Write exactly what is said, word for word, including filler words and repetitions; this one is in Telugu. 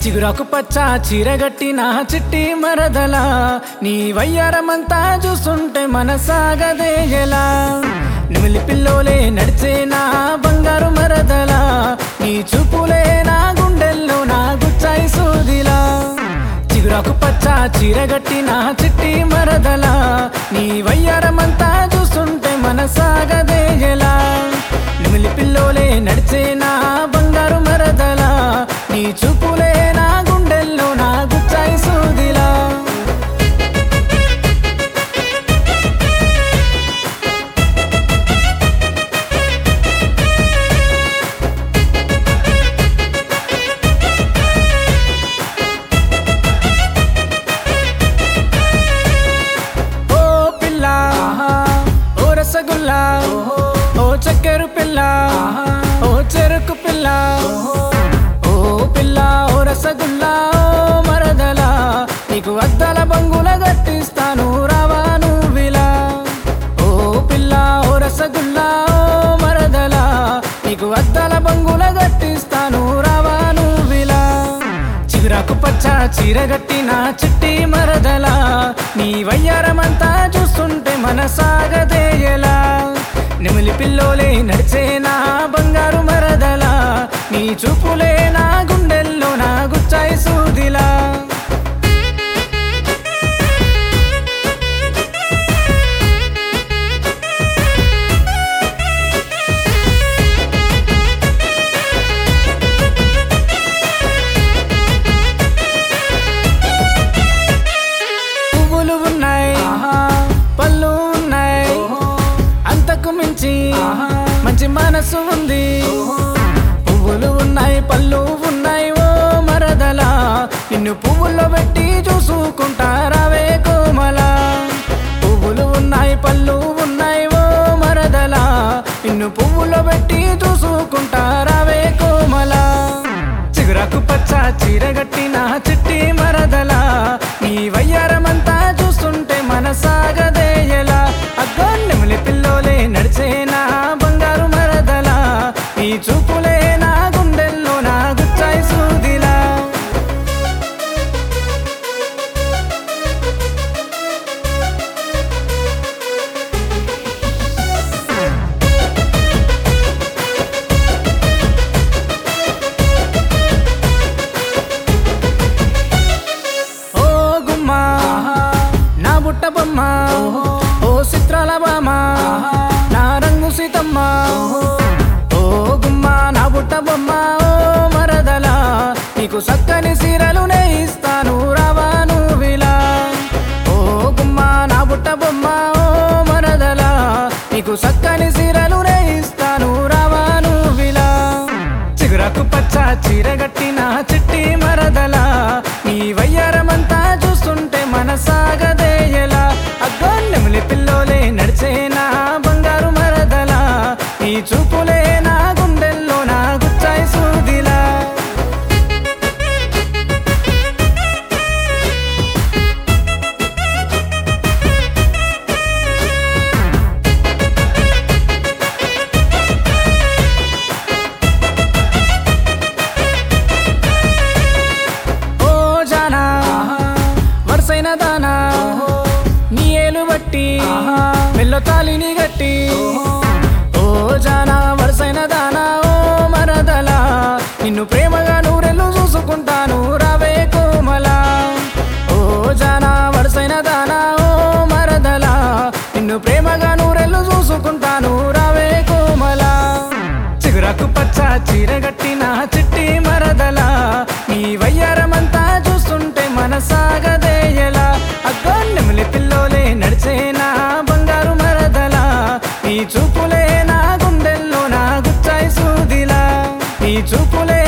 చిగురాకు పచ్చ చీరగట్టిన చిట్టి మరదల నీ వయ్యారమంతా చూస్తుంటే మనసాగదేయలా నిమిలి పిల్లోలే నడిచే నా బంగారు మరదల నీ చూపులే నా గుండెల్లో నా గుచ్చాయి సూదిలా చిగురాకు పచ్చ చీరగట్టిన చిట్టి మరదల నీ వయ్యారమంతా చూస్తుంటే మనసాగదేయలా నిమిలి పిల్లోలే నడిచే నా బంగారు మరదల నీ చూపులే నా గుండెల్లో నా గుచ్చాయి సూదిలా ఓ పిల్ల ఓ రసగుల్లా ఓ చక్కెర పిల్ల ఓ చెరుకు పిల్ల ఓ పిల్ల ఓ రసగుల్లా ఓ మరదల నీకు అద్దాల బంగుల గట్టిస్తాను రావా నువ్విలా ఓ పిల్ల ఓ రసగుల్లా ఓ మరదల నీకు అద్దాల బంగుల గట్టిస్తాను రావా నువ్విలా చిగురాకు పచ్చ చీరగట్టిన చిట్టి మరదల నీ వయ్యారమంతా చూస్తుంటే మనసాగదేయలా నెమిలి పిల్లోలే నడిచే నా బంగారు మరదల నీ చూపులే నా గుండెల్లో నా గుచ్చాయి సూదిలా పువ్వులు ఉన్నాయి పళ్ళు ఉన్నాయి అంతకు మించి మంచి మనసు ఉంది పువ్వులు ఉన్నాయి పళ్ళు ఉన్నాయి ఓ మరదల నిన్ను పువ్వుల్లో పెట్టి చూసుకుంటారావే కోమల పువ్వులు ఉన్నాయి పళ్ళు ఉన్నాయి ఓ మరదల నిన్ను పువ్వుల్లో పెట్టి చూసుకుంటారావే కోమల చిగురాకు పచ్చ చీరగట్టిన చిట్టి మరదల నీ వయ్యారమంతా చూస్తుంటే మనసాగదేయలా అగ్గో నెమిలి పిల్లోలే నడిచే నా బంగారు మరదల నీ చూపులే నా గుండెల్లో నా గుచ్చాయి సూదిలా ఓ గుమ్మా నా బుట్ట బొమ్మ ఓ చిత్రాల బామ నా రంగు సీతమ్మ ఓ గుమ్మ నా బుట్ట బొమ్మ ఓ మరదల నీకు చక్కని సీరలు నేయిస్తాను రావా నువ్విలా ఓ గుమ్మ నా బుట్ట బొమ్మ ఓ మరదల నీకు చక్కని సీరలు నేయిస్తాను రావా నువ్విలా చిగురాకు పచ్చ చీరగట్టిన చిట్టి మరదల నీ వయ్యారమంతా చూస్తుంటే మనసాగదేయలా అగ్గో నెమిలి పిల్లోలే నడిచే నా బంగారు మరదల నీ చూపులే నా గుండెల్లో నా గుచ్చాయి సూదిలా ఓ జానా వరుసైన దానా నీ ఏలు బట్టి మెల్లో తాలిని గట్టి ఓ జానా వరుసైన దానా ఓ మరదల నిన్ను ప్రేమగా నూరెళ్ళు చూసుకుంటాను రావే కోమల ఓ జానా వరుసైన దానా ఓ మరదల నిన్ను ప్రేమగా నూరెళ్ళు చూసుకుంటాను రావే కోమల చిగురాకు పచ్చ చీరగట్టిన చిట్టి మరదల నీ వయ్యారమంతా చూస్తుంటే మనసాగదేయలా అగ్గో నెమిలి పిల్లోలే నడిచే నా బంగారు మరదల నీ చూపులే నా గుండెల్లో నా గుచ్చాయి సూదిలా నీ చూపులే